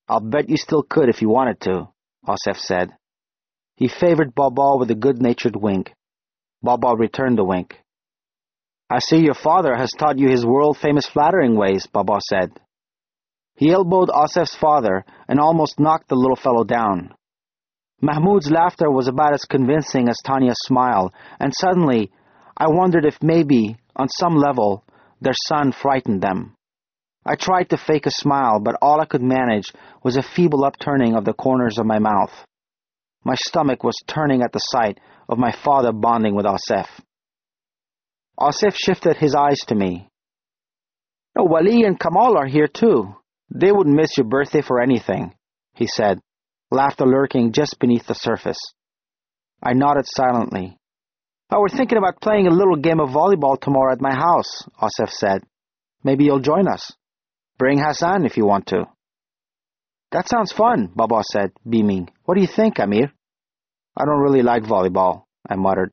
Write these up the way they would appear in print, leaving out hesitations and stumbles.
I'll bet you still could if you wanted to, Asif said. He favored Baba with a good-natured wink. Baba returned the wink. I see your father has taught you his world-famous flattering ways, Baba said. He elbowed Asif's father and almost knocked the little fellow down. Mahmoud's laughter was about as convincing as Tanya's smile, and suddenly I wondered if maybe, on some level, their son frightened them. I tried to fake a smile, but all I could manage was a feeble upturning of the corners of my mouth. My stomach was turning at the sight of my father bonding with Asif. Asif shifted his eyes to me. Wali and Kamal are here too. They wouldn't miss your birthday for anything, he said, laughter lurking just beneath the surface. I nodded silently. We're thinking about playing a little game of volleyball tomorrow at my house, Asif said. Maybe you'll join us. Bring Hassan if you want to. That sounds fun, Baba said, beaming. What do you think, Amir? I don't really like volleyball, I muttered.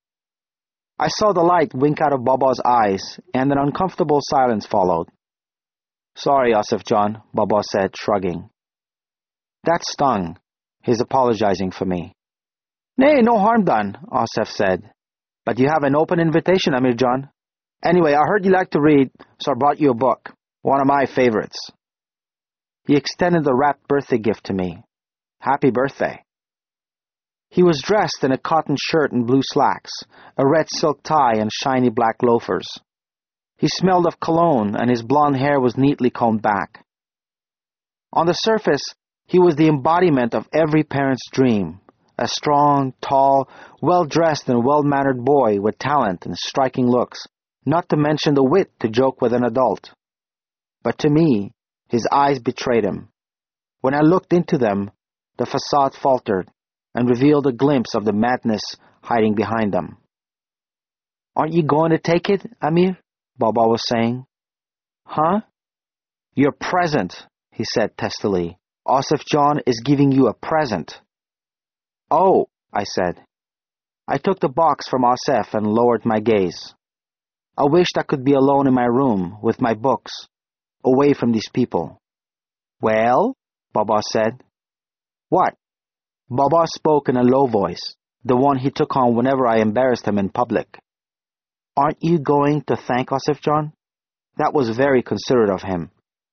I saw the light wink out of Baba's eyes, and an uncomfortable silence followed. Sorry, Asif John, Baba said, shrugging. That stung, his apologizing for me. Nay, no harm done, Asif said. But you have an open invitation, Amir John. Anyway, I heard you like to read, so I brought you a book, one of my favorites. He extended the wrapped birthday gift to me. Happy birthday. He was dressed in a cotton shirt and blue slacks, a red silk tie and shiny black loafers. He smelled of cologne, and his blonde hair was neatly combed back. On the surface, he was the embodiment of every parent's dream, a strong, tall, well-dressed and well-mannered boy with talent and striking looks, not to mention the wit to joke with an adult. But to me, his eyes betrayed him. When I looked into them, the facade faltered and revealed a glimpse of the madness hiding behind them. Aren't you going to take it, Amir? Baba was saying. Huh? Your present, he said testily. Asif John is giving you a present. Oh, I said. I took the box from Asif and lowered my gaze. I wished I could be alone in my room with my books, away from these people. Well, Baba said. What? Baba spoke in a low voice, the one he took on whenever I embarrassed him in public. Aren't you going to thank Asif John? That was very considerate of him.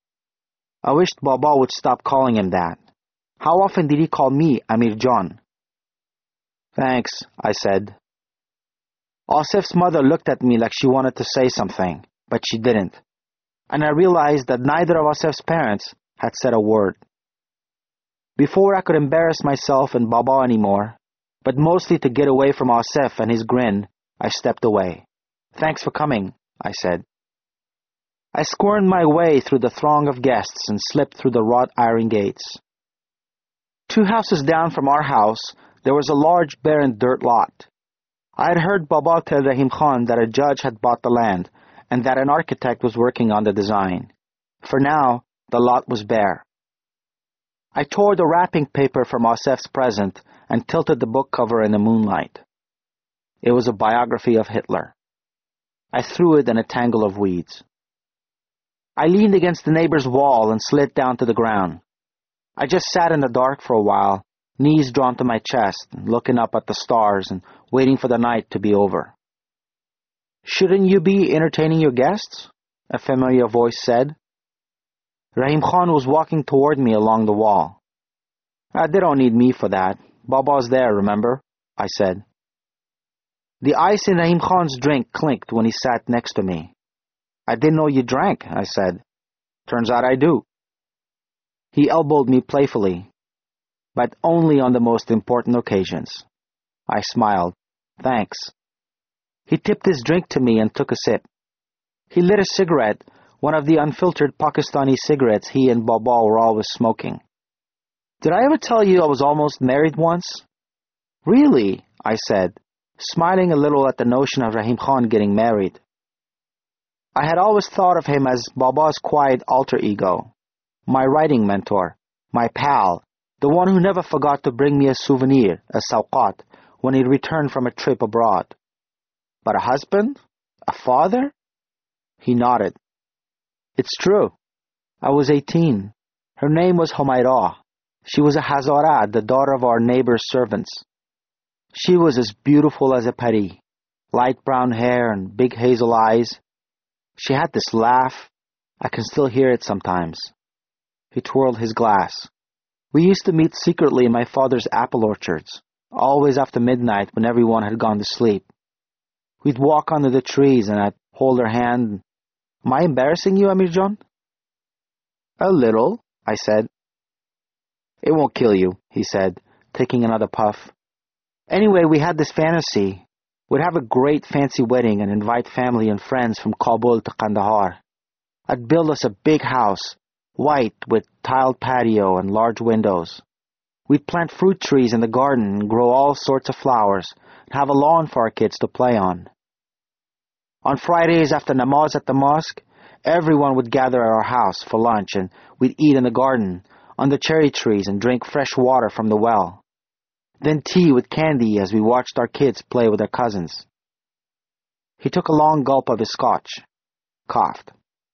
I wished Baba would stop calling him that. How often did he call me Amir John? Thanks, I said. Asif's mother looked at me like she wanted to say something, but she didn't. And I realized that neither of Asif's parents had said a word. Before I could embarrass myself and Baba anymore, but mostly to get away from Asif and his grin, I stepped away. Thanks for coming, I said. I squirmed my way through the throng of guests and slipped through the wrought iron gates. 2 houses down from our house, there was a large barren dirt lot. I had heard Baba tell Rahim Khan that a judge had bought the land and that an architect was working on the design. For now, the lot was bare. I tore the wrapping paper from Asif's present and tilted the book cover in the moonlight. It was a biography of Hitler. I threw it in a tangle of weeds. I leaned against the neighbor's wall and slid down to the ground. I just sat in the dark for a while, knees drawn to my chest, looking up at the stars and waiting for the night to be over. Shouldn't you be entertaining your guests? A familiar voice said. Rahim Khan was walking toward me along the wall. They don't need me for that. Baba's there, remember? I said. The ice in Rahim Khan's drink clinked when he sat next to me. I didn't know you drank, I said. Turns out I do. He elbowed me playfully, but only on the most important occasions. I smiled. Thanks. He tipped his drink to me and took a sip. He lit a cigarette, one of the unfiltered Pakistani cigarettes he and Baba were always smoking. Did I ever tell you I was almost married once? Really, I said, smiling a little at the notion of Rahim Khan getting married. I had always thought of him as Baba's quiet alter ego, my writing mentor, my pal, the one who never forgot to bring me a souvenir, a sawqat, when he returned from a trip abroad. But a husband? A father? He nodded. It's true. I was 18. Her name was Humaira. She was a Hazara, the daughter of our neighbor's servants. She was as beautiful as a peri, light brown hair and big hazel eyes. She had this laugh. I can still hear it sometimes. He twirled his glass. We used to meet secretly in my father's apple orchards, always after midnight when everyone had gone to sleep. We'd walk under the trees and I'd hold her hand. Am I embarrassing you, Amirjan? A little, I said. It won't kill you, he said, taking another puff. Anyway, we had this fantasy. We'd have a great fancy wedding and invite family and friends from Kabul to Kandahar. I'd build us a big house, white with tiled patio and large windows. We'd plant fruit trees in the garden and grow all sorts of flowers and have a lawn for our kids to play on. On Fridays after namaz at the mosque, everyone would gather at our house for lunch and we'd eat in the garden, under cherry trees and drink fresh water from the well. Then tea with candy as we watched our kids play with their cousins. He took a long gulp of his scotch, coughed.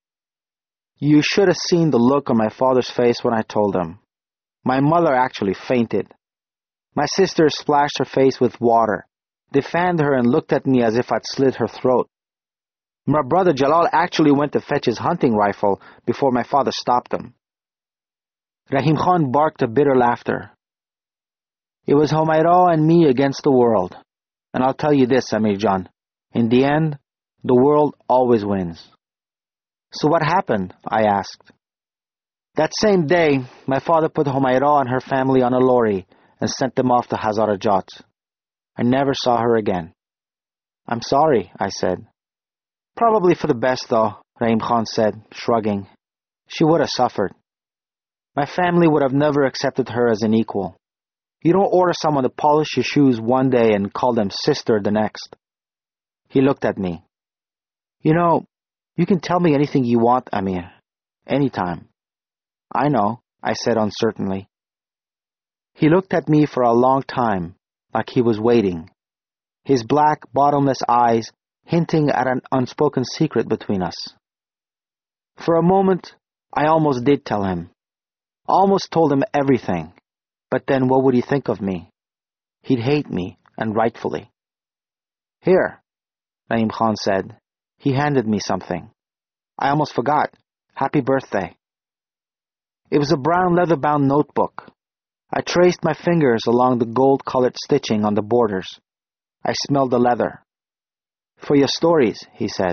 You should have seen the look on my father's face when I told him. My mother actually fainted. My sister splashed her face with water. They fanned her and looked at me as if I'd slit her throat. My brother Jalal actually went to fetch his hunting rifle before my father stopped him. Rahim Khan barked a bitter laughter. It was Humaira and me against the world. And I'll tell you this, Amirjan. In the end, the world always wins. So what happened? I asked. That same day, my father put Humaira and her family on a lorry and sent them off to Hazarajat. I never saw her again. I'm sorry, I said. Probably for the best, though, Rahim Khan said, shrugging. She would have suffered. My family would have never accepted her as an equal. You don't order someone to polish your shoes one day and call them sister the next. He looked at me. You know, you can tell me anything you want, Amir. Anytime. I know, I said uncertainly. He looked at me for a long time, like he was waiting. His black, bottomless eyes hinting at an unspoken secret between us. For a moment, I almost did tell him. Almost told him everything. But then what would he think of me? He'd hate me, and rightfully. Here, Rahim Khan said. He handed me something. I almost forgot. Happy birthday. It was a brown leather-bound notebook. I traced my fingers along the gold-colored stitching on the borders. I smelled the leather. For your stories, he said.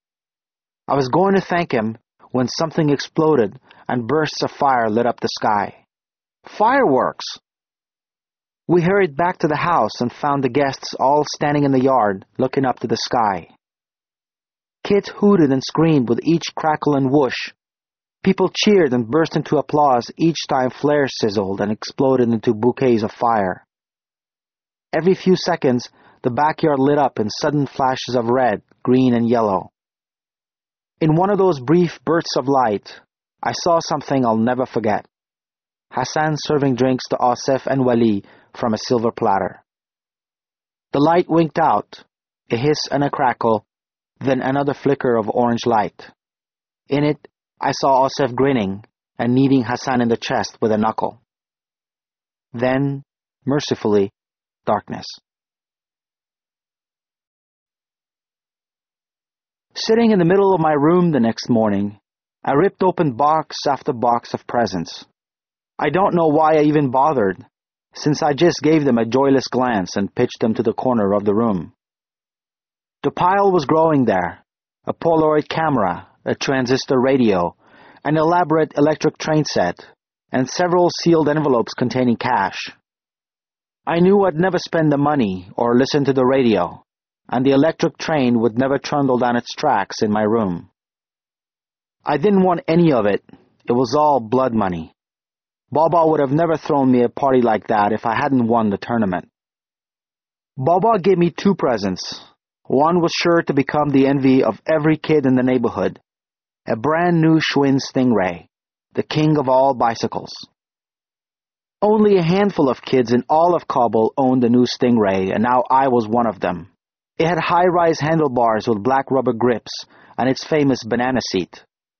I was going to thank him when something exploded and bursts of fire lit up the sky. Fireworks! We hurried back to the house and found the guests all standing in the yard, looking up to the sky. Kids hooted and screamed with each crackle and whoosh. People cheered and burst into applause each time flares sizzled and exploded into bouquets of fire. Every few seconds, the backyard lit up in sudden flashes of red, green, and yellow. In one of those brief bursts of light, I saw something I'll never forget. Hassan serving drinks to Asif and Wali from a silver platter. The light winked out, a hiss and a crackle, then another flicker of orange light. In it, I saw Asif grinning and kneading Hassan in the chest with a knuckle. Then, mercifully, darkness. Sitting in the middle of my room the next morning, I ripped open box after box of presents. I don't know why I even bothered, since I just gave them a joyless glance and pitched them to the corner of the room. The pile was growing there, a Polaroid camera, a transistor radio, an elaborate electric train set, and several sealed envelopes containing cash. I knew I'd never spend the money or listen to the radio, and the electric train would never trundle down its tracks in my room. I didn't want any of it. It was all blood money. Baba would have never thrown me a party like that if I hadn't won the tournament. Baba gave me 2 presents. One was sure to become the envy of every kid in the neighborhood. A brand new Schwinn Stingray, the king of all bicycles. Only a handful of kids in all of Kabul owned the new Stingray, and now I was one of them. It had high-rise handlebars with black rubber grips and its famous banana seat.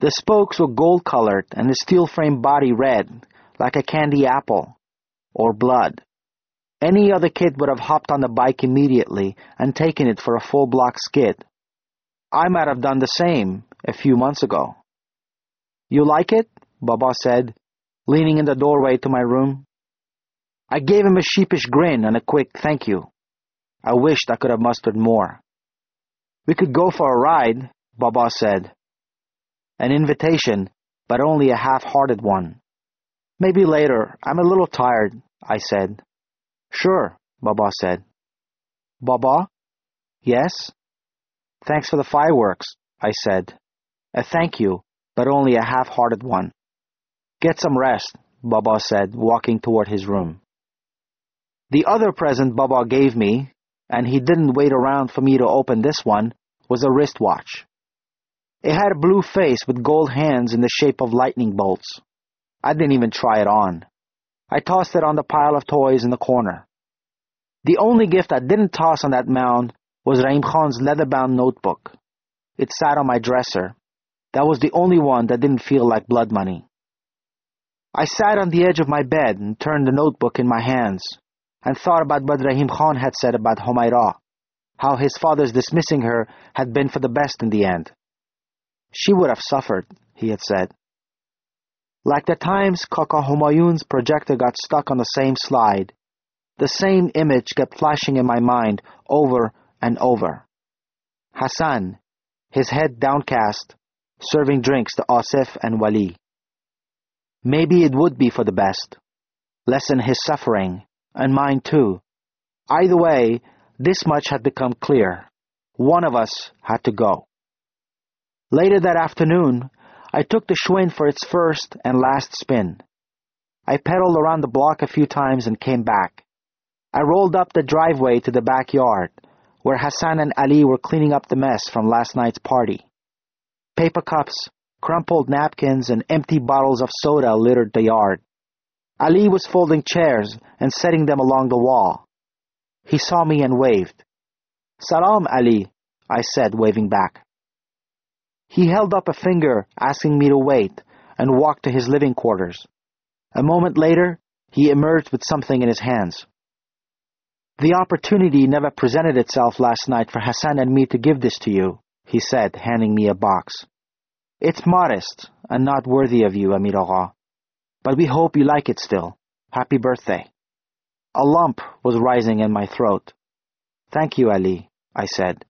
The spokes were gold-colored and the steel-frame body red, like a candy apple, or blood. Any other kid would have hopped on the bike immediately and taken it for a full-block skid. I might have done the same a few months ago. "You like it?" Baba said, leaning in the doorway to my room. I gave him a sheepish grin and a quick thank you. I wished I could have mustered more. "We could go for a ride," Baba said. An invitation, but only a half-hearted one. "Maybe later. I'm a little tired," I said. "Sure," Baba said. "Baba?" "Yes?" "Thanks for the fireworks," I said. A thank you, but only a half-hearted one. "Get some rest," Baba said, walking toward his room. The other present Baba gave me, and he didn't wait around for me to open this one, was a wristwatch. It had a blue face with gold hands in the shape of lightning bolts. I didn't even try it on. I tossed it on the pile of toys in the corner. The only gift I didn't toss on that mound was Rahim Khan's leather-bound notebook. It sat on my dresser. That was the only one that didn't feel like blood money. I sat on the edge of my bed and turned the notebook in my hands and thought about what Rahim Khan had said about Humaira, how his father's dismissing her had been for the best in the end. She would have suffered, he had said. Like the times Kaka Humayun's projector got stuck on the same slide, the same image kept flashing in my mind over and over. Hassan, his head downcast, serving drinks to Asif and Wali. Maybe it would be for the best. Lessen his suffering, and mine too. Either way, this much had become clear. One of us had to go. Later that afternoon, I took the Schwinn for its first and last spin. I pedaled around the block a few times and came back. I rolled up the driveway to the backyard, where Hassan and Ali were cleaning up the mess from last night's party. Paper cups, crumpled napkins, and empty bottles of soda littered the yard. Ali was folding chairs and setting them along the wall. He saw me and waved. "Salam, Ali," I said, waving back. He held up a finger, asking me to wait, and walked to his living quarters. A moment later, he emerged with something in his hands. "The opportunity never presented itself last night for Hassan and me to give this to you," he said, handing me a box. "It's modest and not worthy of you, Amir Agha, but we hope you like it still. Happy birthday." A lump was rising in my throat. "Thank you, Ali," I said.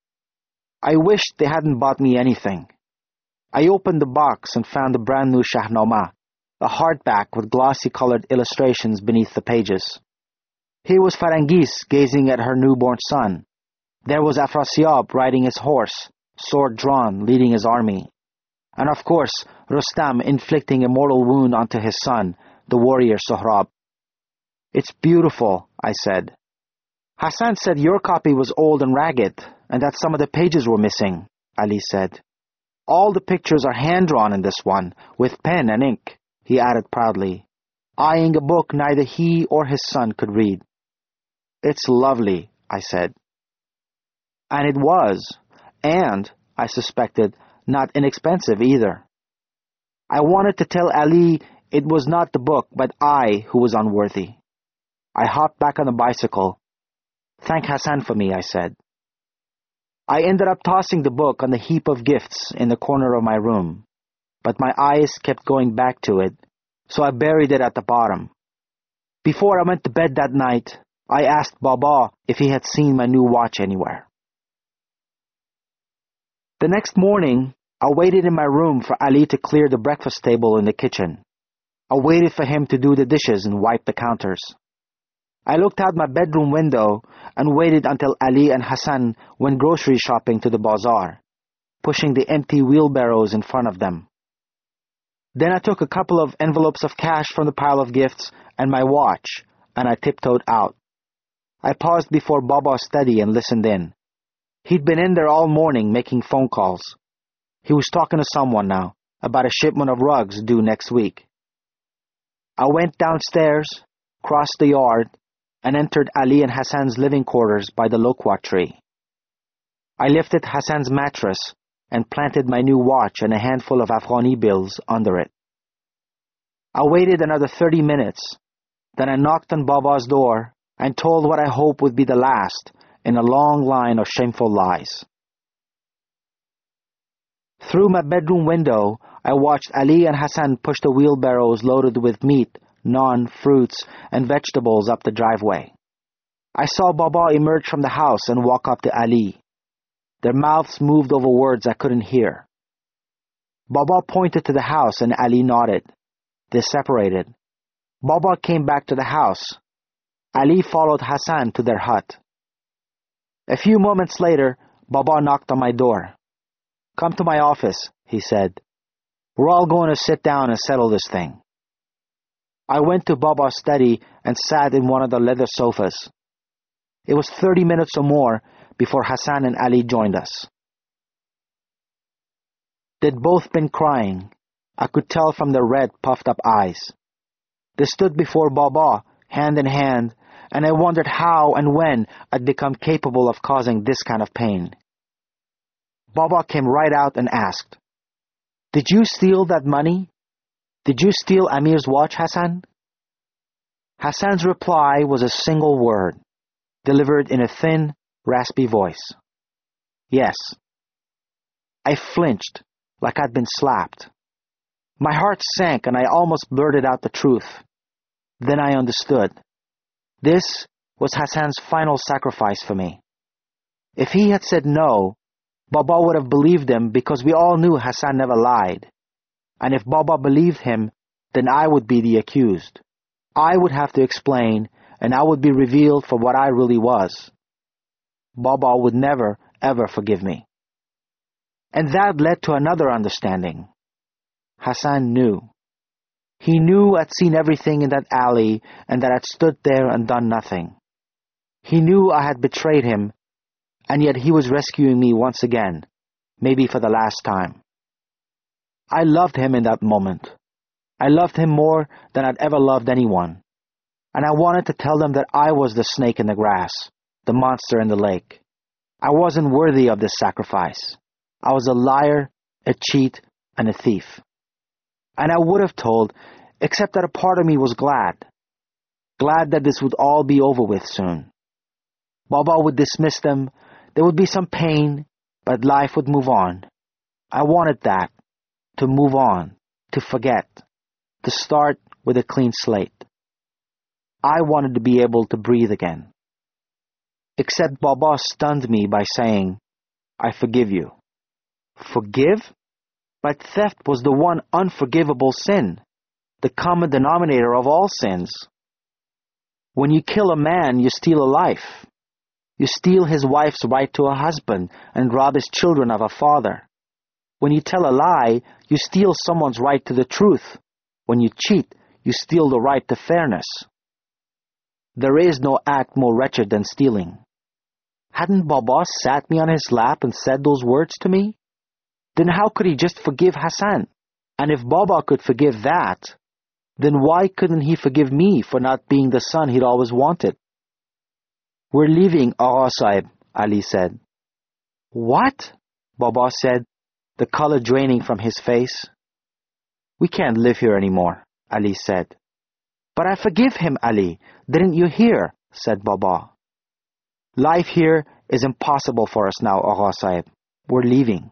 I wished they hadn't bought me anything. I opened the box and found a brand new Shahnama, a hardback with glossy-colored illustrations beneath the pages. Here was Farangis gazing at her newborn son. There was Afrasiab riding his horse, sword drawn, leading his army. And of course, Rustam inflicting a mortal wound onto his son, the warrior Sohrab. "It's beautiful," I said. "Hassan said your copy was old and ragged, and that some of the pages were missing," Ali said. "All the pictures are hand-drawn in this one, with pen and ink," he added proudly, eyeing a book neither he or his son could read. "It's lovely," I said. And it was, and, I suspected, not inexpensive either. I wanted to tell Ali it was not the book, but I who was unworthy. I hopped back on the bicycle. "Thank Hassan for me," I said. I ended up tossing the book on the heap of gifts in the corner of my room, but my eyes kept going back to it, so I buried it at the bottom. Before I went to bed that night, I asked Baba if he had seen my new watch anywhere. The next morning, I waited in my room for Ali to clear the breakfast table in the kitchen. I waited for him to do the dishes and wipe the counters. I looked out my bedroom window and waited until Ali and Hassan went grocery shopping to the bazaar, pushing the empty wheelbarrows in front of them. Then I took a couple of envelopes of cash from the pile of gifts and my watch, and I tiptoed out. I paused before Baba's study and listened in. He'd been in there all morning making phone calls. He was talking to someone now about a shipment of rugs due next week. I went downstairs, crossed the yard, and entered Ali and Hassan's living quarters by the loquat tree. I lifted Hassan's mattress and planted my new watch and a handful of Afghani bills under it. I waited another 30 minutes. Then I knocked on Baba's door and told what I hoped would be the last in a long line of shameful lies. Through my bedroom window, I watched Ali and Hassan push the wheelbarrows loaded with meat, naan, fruits, and vegetables up the driveway. I saw Baba emerge from the house and walk up to Ali. Their mouths moved over words I couldn't hear. Baba pointed to the house and Ali nodded. They separated. Baba came back to the house. Ali followed Hassan to their hut. A few moments later, Baba knocked on my door. "Come to my office," he said. "We're all going to sit down and settle this thing." I went to Baba's study and sat in one of the leather sofas. It was 30 minutes or more before Hassan and Ali joined us. They'd both been crying. I could tell from their red, puffed-up eyes. They stood before Baba, hand in hand, and I wondered how and when I'd become capable of causing this kind of pain. Baba came right out and asked, "Did you steal that money? Did you steal Amir's watch, Hassan?" Hassan's reply was a single word, delivered in a thin, raspy voice. "Yes." I flinched, like I'd been slapped. My heart sank and I almost blurted out the truth. Then I understood. This was Hassan's final sacrifice for me. If he had said no, Baba would have believed him because we all knew Hassan never lied. And if Baba believed him, then I would be the accused. I would have to explain, and I would be revealed for what I really was. Baba would never, ever forgive me. And that led to another understanding. Hassan knew. He knew I'd seen everything in that alley and that I'd stood there and done nothing. He knew I had betrayed him, and yet he was rescuing me once again, maybe for the last time. I loved him in that moment. I loved him more than I'd ever loved anyone. And I wanted to tell them that I was the snake in the grass, the monster in the lake. I wasn't worthy of this sacrifice. I was a liar, a cheat, and a thief. And I would have told, except that a part of me was glad. Glad that this would all be over with soon. Baba would dismiss them, there would be some pain, but life would move on. I wanted that, to move on, to forget, to start with a clean slate. I wanted to be able to breathe again. Except Baba stunned me by saying, "I forgive you." Forgive? But theft was the one unforgivable sin, the common denominator of all sins. When you kill a man, you steal a life. You steal his wife's right to a husband and rob his children of a father. When you tell a lie, you steal someone's right to the truth. When you cheat, you steal the right to fairness. There is no act more wretched than stealing. Hadn't Baba sat me on his lap and said those words to me? Then how could he just forgive Hassan? And if Baba could forgive that, then why couldn't he forgive me for not being the son he'd always wanted? "We're leaving, Agha Sahib," Ali said. "What?" Baba said, the color draining from his face. "We can't live here anymore," Ali said. "But I forgive him, Ali. Didn't you hear?" said Baba. "Life here is impossible for us now, Agha Sahib. We're leaving."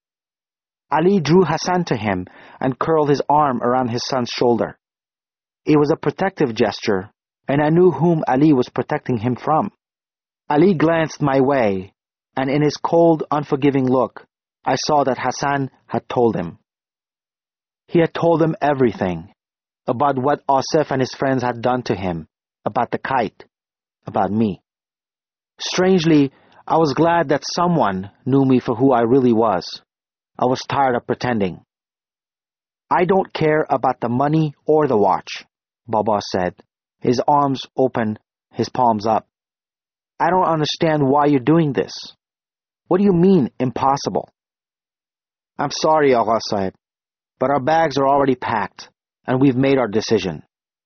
Ali drew Hassan to him and curled his arm around his son's shoulder. It was a protective gesture, and I knew whom Ali was protecting him from. Ali glanced my way, and in his cold, unforgiving look, I saw that Hassan had told him. He had told him everything, about what Asif and his friends had done to him, about the kite, about me. Strangely, I was glad that someone knew me for who I really was. I was tired of pretending. "I don't care about the money or the watch," Baba said, his arms open, his palms up. "I don't understand why you're doing this. What do you mean, impossible?" "I'm sorry, Agha Sahib, but our bags are already packed, and we've made our decision."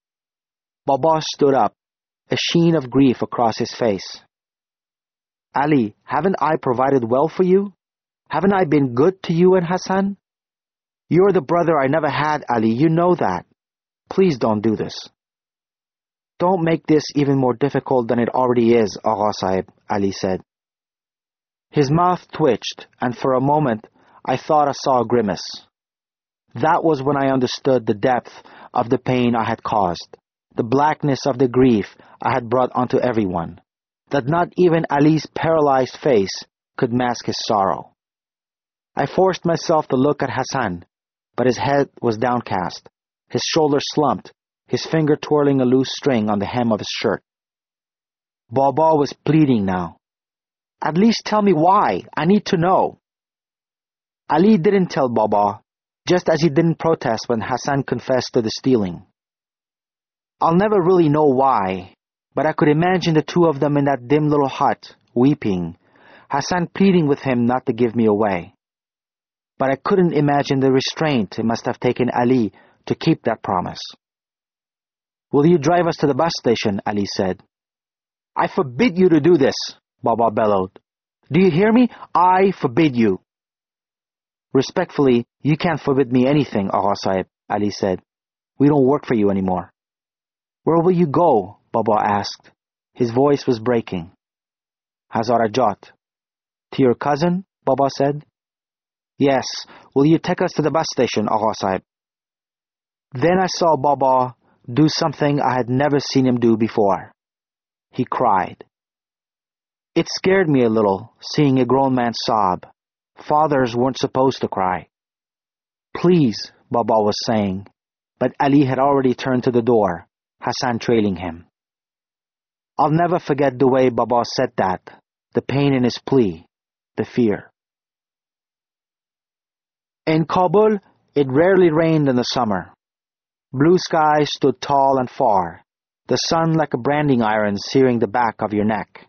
Baba stood up, a sheen of grief across his face. "Ali, haven't I provided well for you? Haven't I been good to you and Hassan? You're the brother I never had, Ali. You know that. Please don't do this. Don't make this even more difficult than it already is, Agha Sahib, Ali said. His mouth twitched, and for a moment I thought I saw a grimace. That was when I understood the depth of the pain I had caused, the blackness of the grief I had brought onto everyone, that not even Ali's paralyzed face could mask his sorrow. I forced myself to look at Hassan, but his head was downcast, his shoulders slumped, his finger twirling a loose string on the hem of his shirt. Baba was pleading now. At least tell me why. I need to know. Ali didn't tell Baba, just as he didn't protest when Hassan confessed to the stealing. I'll never really know why, but I could imagine the two of them in that dim little hut, weeping, Hassan pleading with him not to give me away. But I couldn't imagine the restraint it must have taken Ali to keep that promise. Will you drive us to the bus station? Ali said. I forbid you to do this, Baba bellowed. Do you hear me? I forbid you. Respectfully, you can't forbid me anything, Agha Sahib, Ali said. We don't work for you anymore. Where will you go? Baba asked. His voice was breaking. Hazarajat. To your cousin? Baba said. Yes. Will you take us to the bus station, Agha Sahib? Then I saw Baba do something I had never seen him do before. He cried. It scared me a little, seeing a grown man sob. Fathers weren't supposed to cry. Please, Baba was saying, but Ali had already turned to the door, Hassan trailing him. I'll never forget the way Baba said that, the pain in his plea, the fear. In Kabul, it rarely rained in the summer. Blue skies stood tall and far, the sun like a branding iron searing the back of your neck.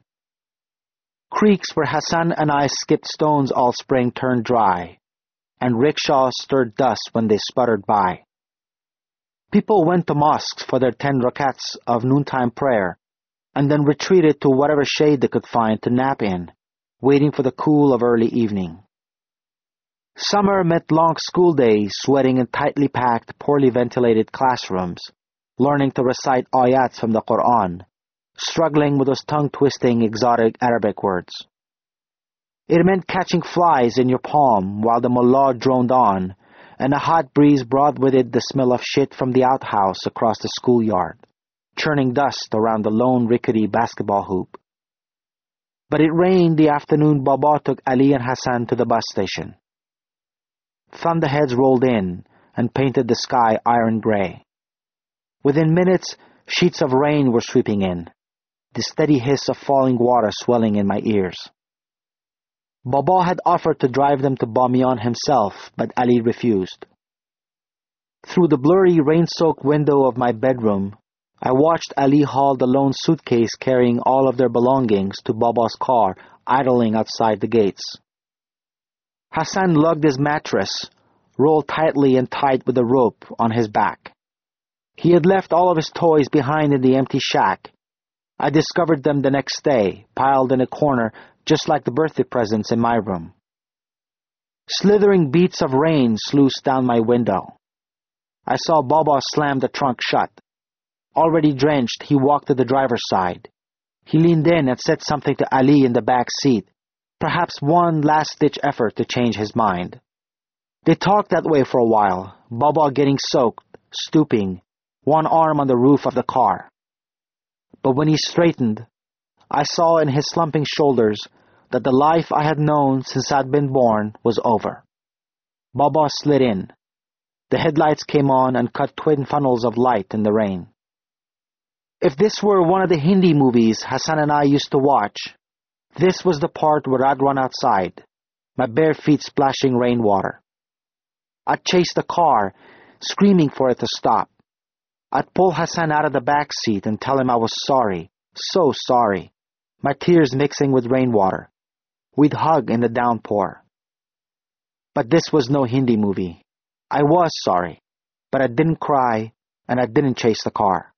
Creeks where Hassan and I skipped stones all spring turned dry, and rickshaws stirred dust when they sputtered by. People went to mosques for their 10 rakats of noontime prayer, and then retreated to whatever shade they could find to nap in, waiting for the cool of early evening. Summer meant long school days sweating in tightly packed, poorly ventilated classrooms, learning to recite ayats from the Quran, struggling with those tongue-twisting exotic Arabic words. It meant catching flies in your palm while the mullah droned on, and a hot breeze brought with it the smell of shit from the outhouse across the schoolyard, churning dust around the lone rickety basketball hoop. But it rained the afternoon Baba took Ali and Hassan to the bus station. Thunderheads rolled in and painted the sky iron gray. Within minutes, sheets of rain were sweeping in, the steady hiss of falling water swelling in my ears. Baba had offered to drive them to Bamiyan himself, but Ali refused. Through the blurry, rain-soaked window of my bedroom, I watched Ali haul the lone suitcase carrying all of their belongings to Baba's car idling outside the gates. Hassan lugged his mattress, rolled tightly and tight with a rope, on his back. He had left all of his toys behind in the empty shack. I discovered them the next day, piled in a corner just like the birthday presents in my room. Slithering beats of rain sluiced down my window. I saw Baba slam the trunk shut. Already drenched, he walked to the driver's side. He leaned in and said something to Ali in the back seat, perhaps one last-ditch effort to change his mind. They talked that way for a while, Baba getting soaked, stooping, one arm on the roof of the car. But when he straightened, I saw in his slumping shoulders that the life I had known since I'd been born was over. Baba slid in. The headlights came on and cut twin funnels of light in the rain. If this were one of the Hindi movies Hassan and I used to watch, this was the part where I'd run outside, my bare feet splashing rainwater. I'd chase the car, screaming for it to stop. I'd pull Hassan out of the back seat and tell him I was sorry, so sorry, my tears mixing with rainwater. We'd hug in the downpour. But this was no Hindi movie. I was sorry, but I didn't cry and I didn't chase the car.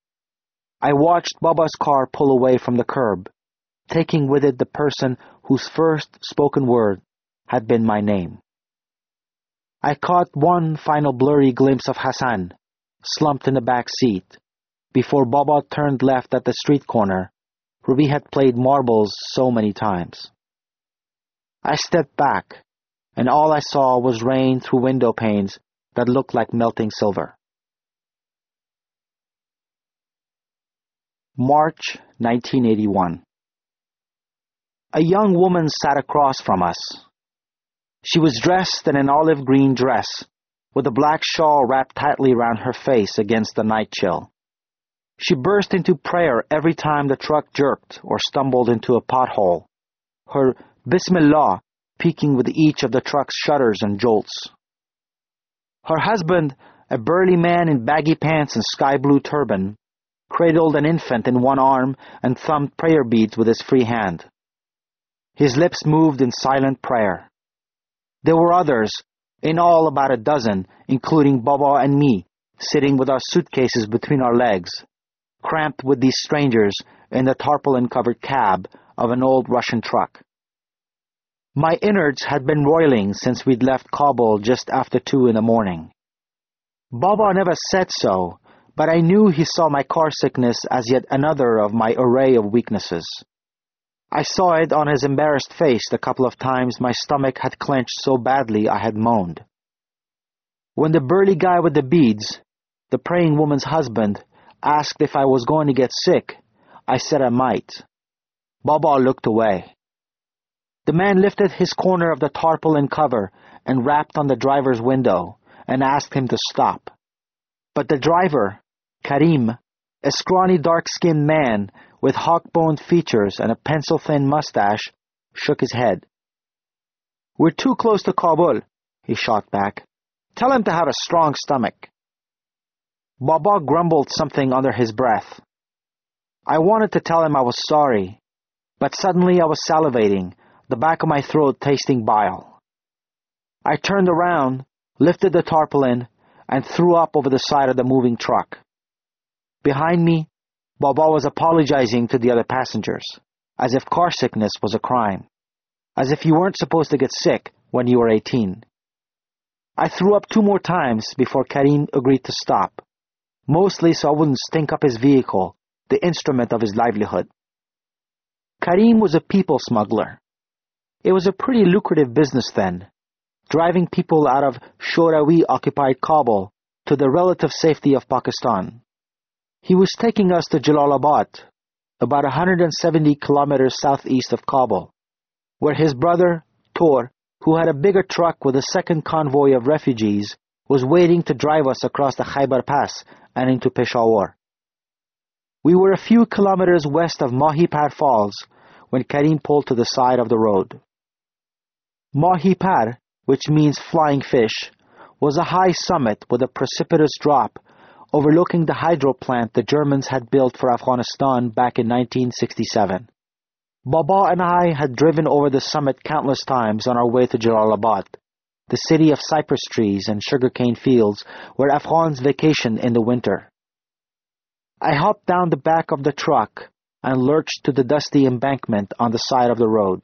I watched Baba's car pull away from the curb, taking with it the person whose first spoken word had been my name. I caught one final blurry glimpse of Hassan, slumped in the back seat, before Baba turned left at the street corner, where we had played marbles so many times. I stepped back, and all I saw was rain through window panes that looked like melting silver. March 1981. A young woman sat across from us. She was dressed in an olive green dress, with a black shawl wrapped tightly around her face against the night chill. She burst into prayer every time the truck jerked or stumbled into a pothole, her Bismillah peaking with each of the truck's shudders and jolts. Her husband, a burly man in baggy pants and sky-blue turban, cradled an infant in one arm and thumbed prayer beads with his free hand. His lips moved in silent prayer. There were others, in all about a dozen, including Baba and me, sitting with our suitcases between our legs, cramped with these strangers in the tarpaulin-covered cab of an old Russian truck. My innards had been roiling since we'd left Kabul just after 2 a.m. Baba never said so, but I knew he saw my car sickness as yet another of my array of weaknesses. I saw it on his embarrassed face the couple of times my stomach had clenched so badly I had moaned. When the burly guy with the beads, the praying woman's husband, asked if I was going to get sick, I said I might. Baba looked away. The man lifted his corner of the tarpaulin cover and rapped on the driver's window and asked him to stop. But the driver, Karim, a scrawny dark-skinned man with hawk-boned features and a pencil-thin mustache, shook his head. "We're too close to Kabul," he shot back. "Tell him to have a strong stomach." Baba grumbled something under his breath. I wanted to tell him I was sorry, but suddenly I was salivating, the back of my throat tasting bile. I turned around, lifted the tarpaulin, and threw up over the side of the moving truck. Behind me, Baba was apologizing to the other passengers, as if car sickness was a crime, as if you weren't supposed to get sick when you were 18. I threw up 2 more times before Karim agreed to stop, mostly so I wouldn't stink up his vehicle, the instrument of his livelihood. Karim was a people smuggler. It was a pretty lucrative business then, driving people out of Shorawi-occupied Kabul to the relative safety of Pakistan. He was taking us to Jalalabad, about 170 kilometers southeast of Kabul, where his brother, Tor, who had a bigger truck with a second convoy of refugees, was waiting to drive us across the Khyber Pass and into Peshawar. We were a few kilometers west of Mahipar Falls when Karim pulled to the side of the road. Mahipar, which means flying fish, was a high summit with a precipitous drop overlooking the hydro plant the Germans had built for Afghanistan back in 1967. Baba and I had driven over the summit countless times on our way to Jalalabad, the city of cypress trees and sugarcane fields where Afghans vacation in the winter. I hopped down the back of the truck and lurched to the dusty embankment on the side of the road.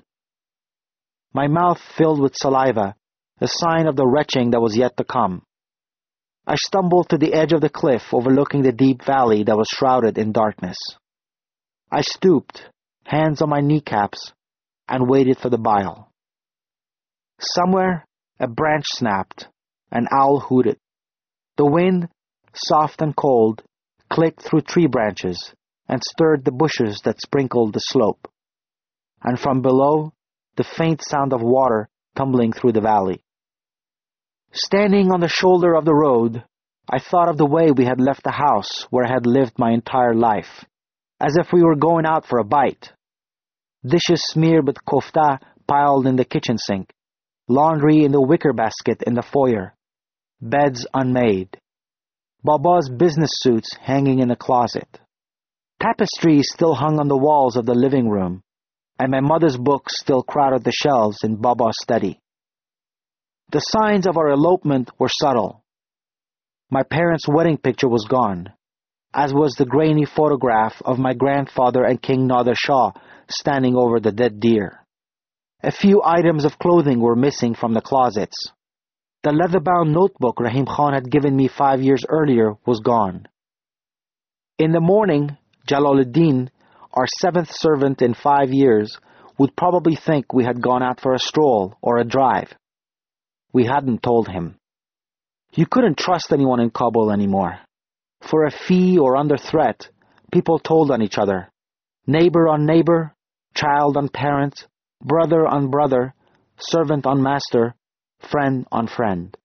My mouth filled with saliva, a sign of the retching that was yet to come. I stumbled to the edge of the cliff overlooking the deep valley that was shrouded in darkness. I stooped, hands on my kneecaps, and waited for the bile. Somewhere, a branch snapped, an owl hooted. The wind, soft and cold, clicked through tree branches and stirred the bushes that sprinkled the slope. And from below, the faint sound of water tumbling through the valley. Standing on the shoulder of the road, I thought of the way we had left the house where I had lived my entire life, as if we were going out for a bite. Dishes smeared with kofta piled in the kitchen sink, laundry in the wicker basket in the foyer, beds unmade, Baba's business suits hanging in the closet. Tapestries still hung on the walls of the living room, and my mother's books still crowded the shelves in Baba's study. The signs of our elopement were subtle. My parents' wedding picture was gone, as was the grainy photograph of my grandfather and King Nader Shah standing over the dead deer. A few items of clothing were missing from the closets. The leather-bound notebook Rahim Khan had given me 5 years earlier was gone. In the morning, Jalaluddin, our 7th servant in 5 years, would probably think we had gone out for a stroll or a drive. We hadn't told him. You couldn't trust anyone in Kabul anymore. For a fee or under threat, people told on each other. Neighbor on neighbor, child on parent, brother on brother, servant on master, friend on friend.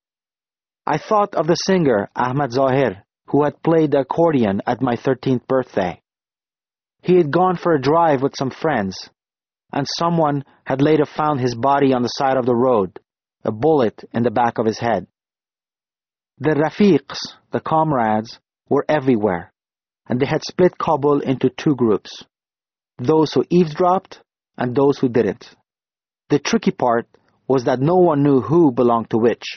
I thought of the singer Ahmad Zahir, who had played the accordion at my 13th birthday. He had gone for a drive with some friends, and someone had later found his body on the side of the road, a bullet in the back of his head. The Rafiqs, the comrades, were everywhere, and they had split Kabul into 2 groups, those who eavesdropped and those who didn't. The tricky part was that no one knew who belonged to which.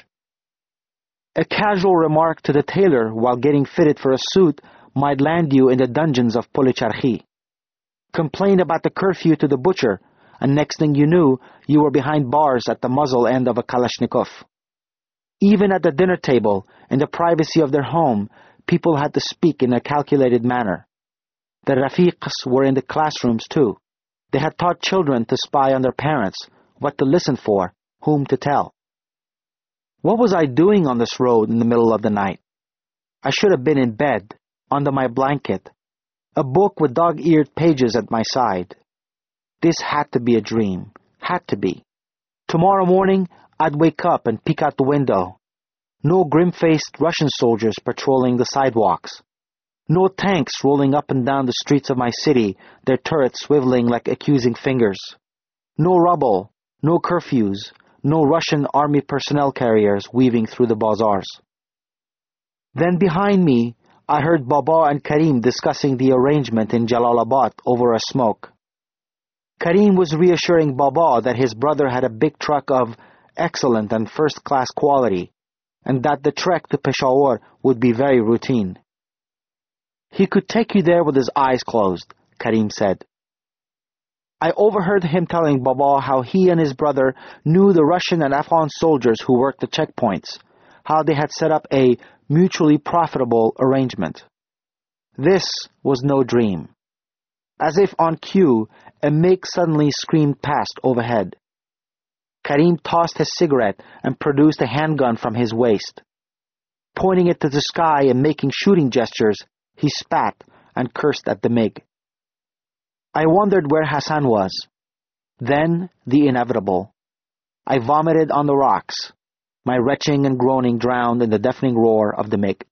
A casual remark to the tailor while getting fitted for a suit might land you in the dungeons of Policharchi. Complain about the curfew to the butcher, and next thing you knew, you were behind bars at the muzzle end of a Kalashnikov. Even at the dinner table, in the privacy of their home, people had to speak in a calculated manner. The Rafiqs were in the classrooms too. They had taught children to spy on their parents, what to listen for, whom to tell. What was I doing on this road in the middle of the night? I should have been in bed, under my blanket, a book with dog-eared pages at my side. This had to be a dream. Had to be. Tomorrow morning, I'd wake up and peek out the window. No grim-faced Russian soldiers patrolling the sidewalks. No tanks rolling up and down the streets of my city, their turrets swiveling like accusing fingers. No rubble, no curfews, no Russian army personnel carriers weaving through the bazaars. Then behind me, I heard Baba and Karim discussing the arrangement in Jalalabad over a smoke. Karim was reassuring Baba that his brother had a big truck of excellent and first-class quality, and that the trek to Peshawar would be very routine. He could take you there with his eyes closed, Karim said. I overheard him telling Baba how he and his brother knew the Russian and Afghan soldiers who worked the checkpoints, how they had set up a mutually profitable arrangement. This was no dream. As if on cue, a MiG suddenly screamed past overhead. Karim tossed his cigarette and produced a handgun from his waist. Pointing it to the sky and making shooting gestures, he spat and cursed at the MiG. I wondered where Hassan was. Then the inevitable. I vomited on the rocks, my retching and groaning drowned in the deafening roar of the MiG.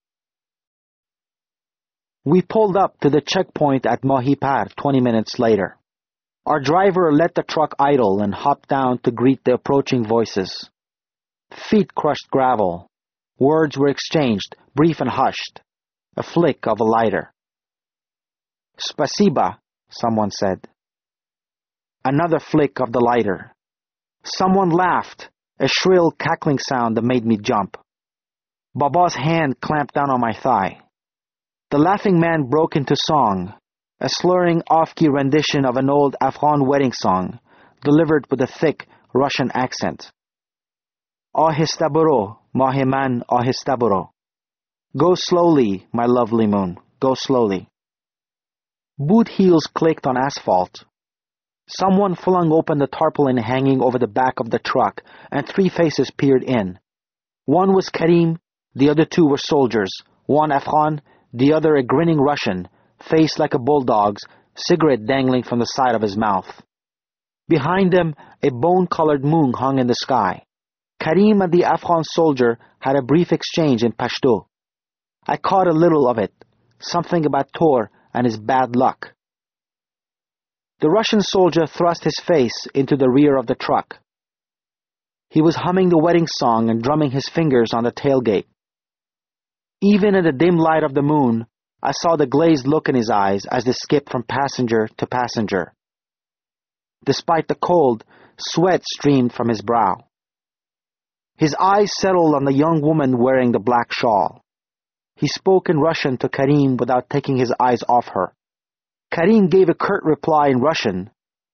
We pulled up to the checkpoint at Mahipar 20 minutes later. Our driver let the truck idle and hopped down to greet the approaching voices. Feet crushed gravel. Words were exchanged, brief and hushed. A flick of a lighter. Spasiba, someone said. Another flick of the lighter. Someone laughed, a shrill cackling sound that made me jump. Baba's hand clamped down on my thigh. The laughing man broke into song, a slurring off-key rendition of an old Afghan wedding song, delivered with a thick Russian accent. Ahista baro, mahe man ahista baro. Go slowly, my lovely moon, go slowly. Boot heels clicked on asphalt. Someone flung open the tarpaulin hanging over the back of the truck, and 3 faces peered in. One was Karim, the other 2 were soldiers, one Afghan, the other a grinning Russian, face like a bulldog's, cigarette dangling from the side of his mouth. Behind them, a bone-colored moon hung in the sky. Karim and the Afghan soldier had a brief exchange in Pashto. I caught a little of it, something about Tor and his bad luck. The Russian soldier thrust his face into the rear of the truck. He was humming the wedding song and drumming his fingers on the tailgate. Even in the dim light of the moon, I saw the glazed look in his eyes as they skipped from passenger to passenger. Despite the cold, sweat streamed from his brow. His eyes settled on the young woman wearing the black shawl. He spoke in Russian to Karim without taking his eyes off her. Karim gave a curt reply in Russian,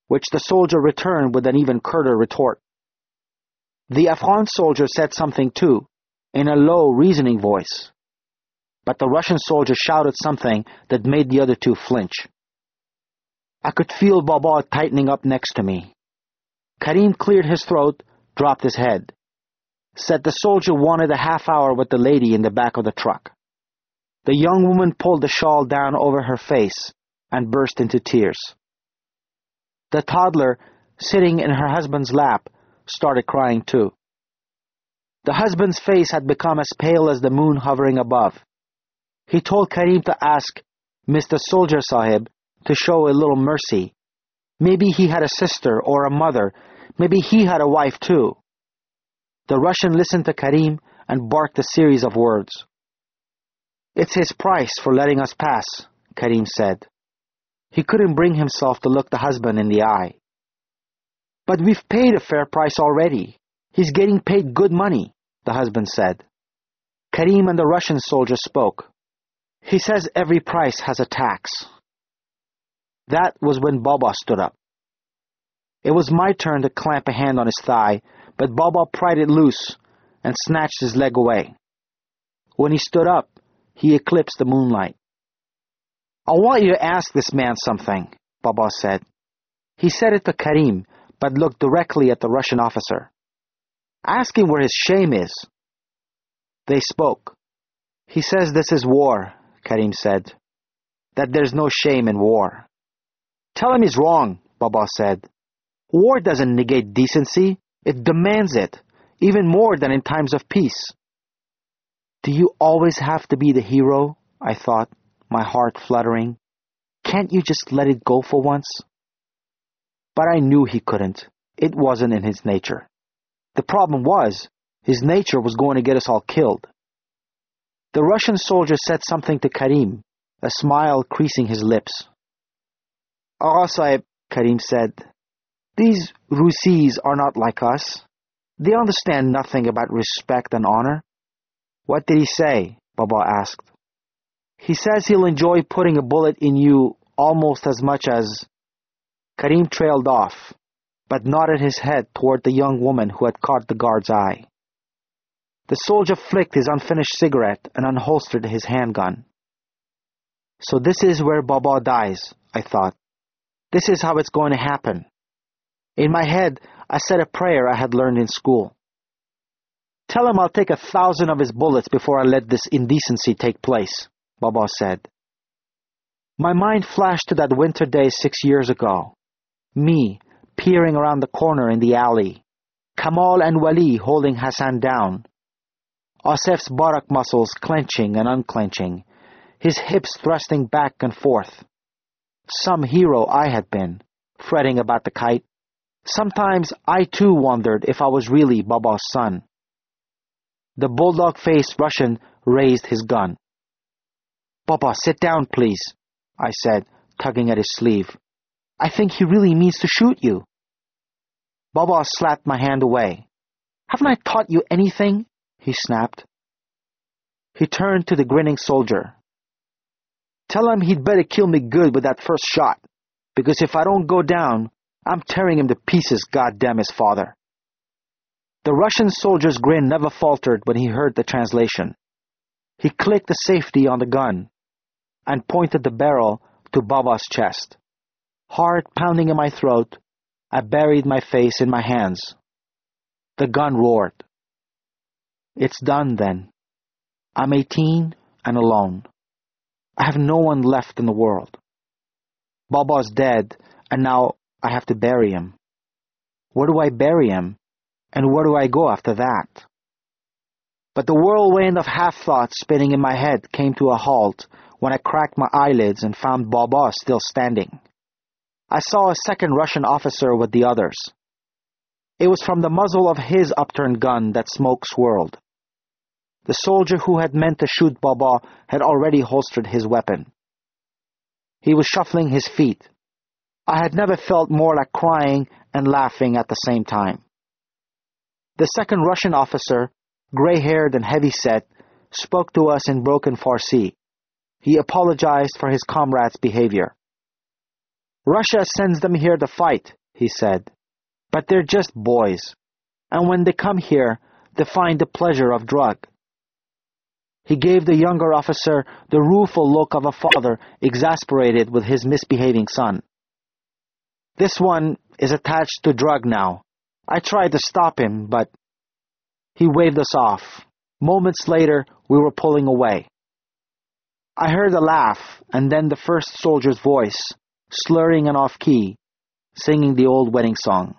which the soldier returned with an even curter retort. The Afghan soldier said something too, in a low, reasoning voice. But the Russian soldier shouted something that made the other two flinch. I could feel Baba tightening up next to me. Karim cleared his throat, dropped his head. Said the soldier wanted a half hour with the lady in the back of the truck. The young woman pulled the shawl down over her face and burst into tears. The toddler, sitting in her husband's lap, started crying too. The husband's face had become as pale as the moon hovering above. He told Karim to ask Mr. Soldier Sahib to show a little mercy. Maybe he had a sister or a mother. Maybe he had a wife too. The Russian listened to Karim and barked a series of words. It's his price for letting us pass, Karim said. He couldn't bring himself to look the husband in the eye. But we've paid a fair price already. He's getting paid good money, the husband said. Karim and the Russian soldier spoke. He says every price has a tax. That was when Baba stood up. It was my turn to clamp a hand on his thigh, but Baba pried it loose and snatched his leg away. When he stood up, he eclipsed the moonlight. I want you to ask this man something, Baba said. He said it to Karim, but looked directly at the Russian officer. Ask him where his shame is. They spoke. He says this is war, Karim said. That there's no shame in war. Tell him he's wrong, Baba said. War doesn't negate decency. It demands it, even more than in times of peace. Do you always have to be the hero? I thought, my heart fluttering. Can't you just let it go for once? But I knew he couldn't. It wasn't in his nature. The problem was, his nature was going to get us all killed. The Russian soldier said something to Karim, a smile creasing his lips. Agha Sahib, Karim said, these Rusis are not like us. They understand nothing about respect and honor. What did he say? Baba asked. He says he'll enjoy putting a bullet in you almost as much as... Karim trailed off, but nodded his head toward the young woman who had caught the guard's eye. The soldier flicked his unfinished cigarette and unholstered his handgun. So this is where Baba dies, I thought. This is how it's going to happen. In my head, I said a prayer I had learned in school. Tell him I'll take 1,000 of his bullets before I let this indecency take place, Baba said. My mind flashed to that winter day 6 years ago. Me, peering around the corner in the alley. Kamal and Wali holding Hassan down. Asef's buttock muscles clenching and unclenching, his hips thrusting back and forth. Some hero I had been, fretting about the kite. Sometimes I too wondered if I was really Baba's son. The bulldog-faced Russian raised his gun. Baba, sit down, please, I said, tugging at his sleeve. I think he really means to shoot you. Baba slapped my hand away. Haven't I taught you anything? He snapped. He turned to the grinning soldier. Tell him he'd better kill me good with that first shot, because if I don't go down, I'm tearing him to pieces, goddamn his father. The Russian soldier's grin never faltered when he heard the translation. He clicked the safety on the gun and pointed the barrel to Baba's chest. Heart pounding in my throat, I buried my face in my hands. The gun roared. It's done then. I'm 18 and alone. I have no one left in the world. Baba's dead, and now I have to bury him. Where do I bury him? And where do I go after that? But the whirlwind of half-thoughts spinning in my head came to a halt when I cracked my eyelids and found Baba still standing. I saw a second Russian officer with the others. It was from the muzzle of his upturned gun that smoke swirled. The soldier who had meant to shoot Baba had already holstered his weapon. He was shuffling his feet. I had never felt more like crying and laughing at the same time. The second Russian officer, gray-haired and heavy-set, spoke to us in broken Farsi. He apologized for his comrade's behavior. Russia sends them here to fight, he said. "But they're just boys. And when they come here, they find the pleasure of drug." He gave the younger officer the rueful look of a father exasperated with his misbehaving son. "This one is attached to drug now. I tried to stop him, but..." He waved us off. Moments later, we were pulling away. I heard a laugh, and then the first soldier's voice, slurring and off-key, singing the old wedding song.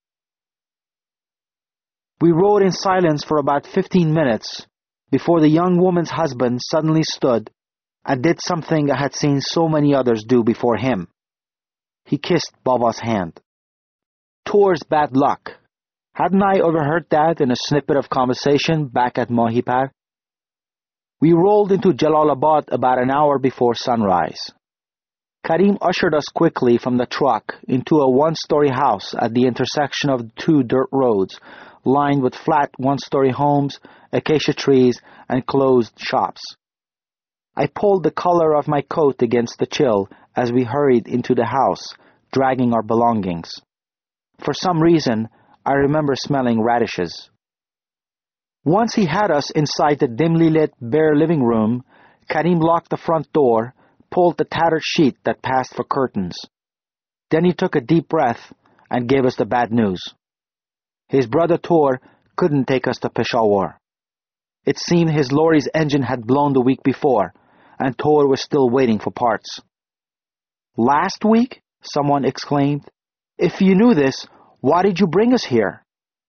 We rode in silence for about 15 minutes before the young woman's husband suddenly stood and did something I had seen so many others do before him. He kissed Baba's hand. "Tour's bad luck." Hadn't I overheard that in a snippet of conversation back at Mohipar? We rolled into Jalalabad about an hour before sunrise. Karim ushered us quickly from the truck into a one-story house at the intersection of two dirt roads, lined with flat one-story homes, acacia trees, and closed shops. I pulled the collar of my coat against the chill as we hurried into the house, dragging our belongings. For some reason, I remember smelling radishes. Once he had us inside the dimly lit, bare living room, Karim locked the front door, pulled the tattered sheet that passed for curtains. Then he took a deep breath and gave us the bad news. His brother Tor couldn't take us to Peshawar. It seemed his lorry's engine had blown the week before, and Tor was still waiting for parts. "Last week?" someone exclaimed. "If you knew this, why did you bring us here?"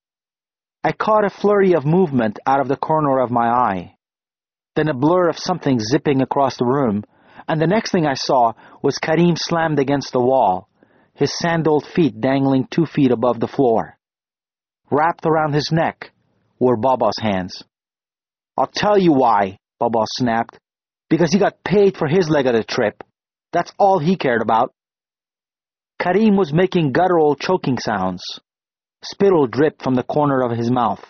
I caught a flurry of movement out of the corner of my eye, then a blur of something zipping across the room, and the next thing I saw was Karim slammed against the wall, his sandaled feet dangling 2 feet above the floor. Wrapped around his neck were Baba's hands. "I'll tell you why," Baba snapped. "Because he got paid for his leg of the trip. That's all he cared about." Karim was making guttural choking sounds. Spittle dripped from the corner of his mouth.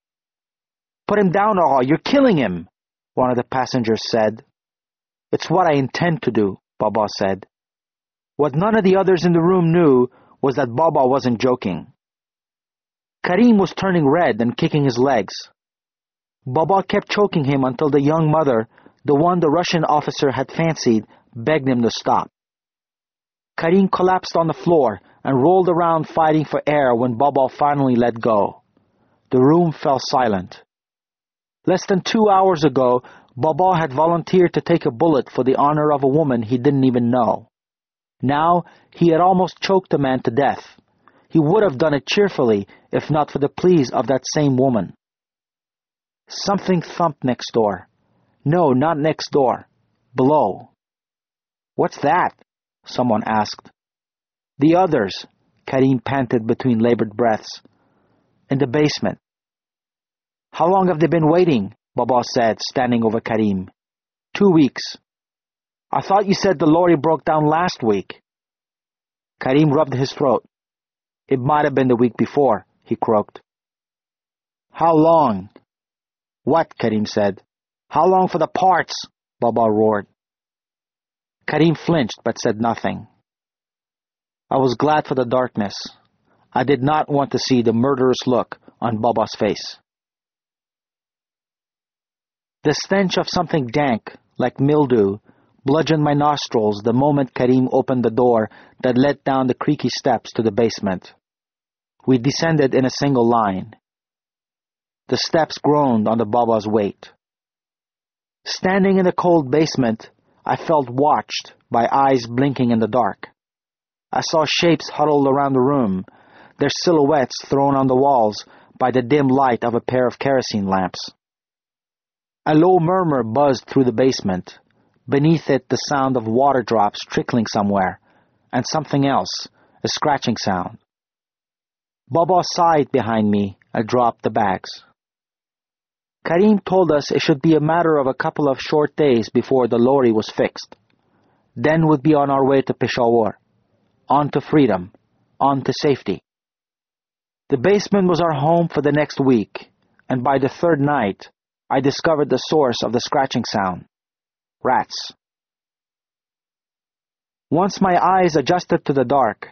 "Put him down, Agha, you're killing him," one of the passengers said. "It's what I intend to do," Baba said. What none of the others in the room knew was that Baba wasn't joking. Karim was turning red and kicking his legs. Baba kept choking him until the young mother, the one the Russian officer had fancied, begged him to stop. Karim collapsed on the floor and rolled around fighting for air when Baba finally let go. The room fell silent. Less than 2 hours ago, Baba had volunteered to take a bullet for the honor of a woman he didn't even know. Now, he had almost choked a man to death. He would have done it cheerfully if not for the pleas of that same woman. Something thumped next door. No, not next door. Below. "What's that?" someone asked. "The others," Karim panted between labored breaths. "In the basement." "How long have they been waiting?" Baba said, standing over Karim. 2 weeks. "I thought you said the lorry broke down last week." Karim rubbed his throat. "It might have been the week before," he croaked. "How long?" "What?" Karim said. "How long for the parts?" Baba roared. Karim flinched but said nothing. I was glad for the darkness. I did not want to see the murderous look on Baba's face. The stench of something dank, like mildew, bludgeoned my nostrils the moment Karim opened the door that led down the creaky steps to the basement. We descended in a single line. The steps groaned under Baba's weight. Standing in the cold basement, I felt watched by eyes blinking in the dark. I saw shapes huddled around the room, their silhouettes thrown on the walls by the dim light of a pair of kerosene lamps. A low murmur buzzed through the basement. Beneath it, the sound of water drops trickling somewhere, and something else, a scratching sound. Baba sighed behind me and dropped the bags. Karim told us it should be a matter of a couple of short days before the lorry was fixed. Then we'd be on our way to Peshawar, on to freedom, on to safety. The basement was our home for the next week, and by the third night, I discovered the source of the scratching sound. Rats. Once my eyes adjusted to the dark,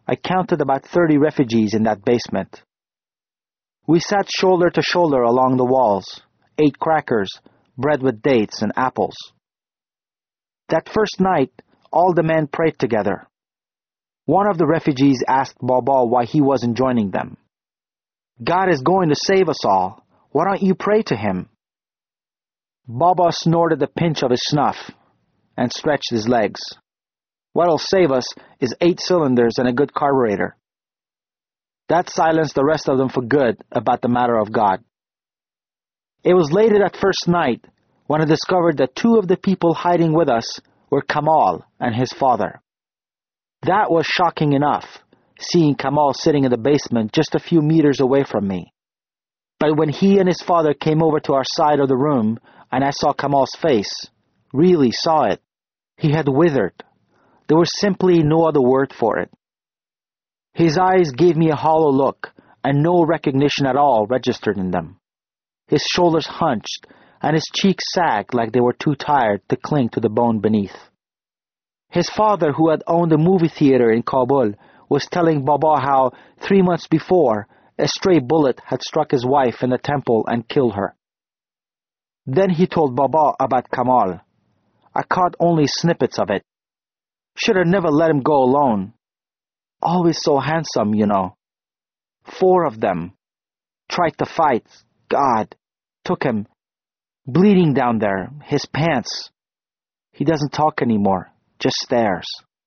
I counted about 30 refugees in that basement. We sat shoulder to shoulder along the walls, ate crackers, bread with dates and apples. That first night, all the men prayed together. One of the refugees asked Baba why he wasn't joining them. "God is going to save us all. Why don't you pray to him?" Baba snorted a pinch of his snuff and stretched his legs. "What'll save us is 8 cylinders and a good carburetor." That silenced the rest of them for good about the matter of God. It was later that first night when I discovered that 2 of the people hiding with us were Kamal and his father. That was shocking enough, seeing Kamal sitting in the basement just a few meters away from me. But when he and his father came over to our side of the room and I saw Kamal's face, really saw it, he had withered. There was simply no other word for it. His eyes gave me a hollow look, and no recognition at all registered in them. His shoulders hunched, and his cheeks sagged like they were too tired to cling to the bone beneath. His father, who had owned a movie theater in Kabul, was telling Baba how 3 months before, a stray bullet had struck his wife in the temple and killed her. Then he told Baba about Kamal. I caught only snippets of it. Should have never let him go alone. Always so handsome, you know. 4 of them. Tried to fight. God. Took him. Bleeding down there. His pants. He doesn't talk anymore. Just stares.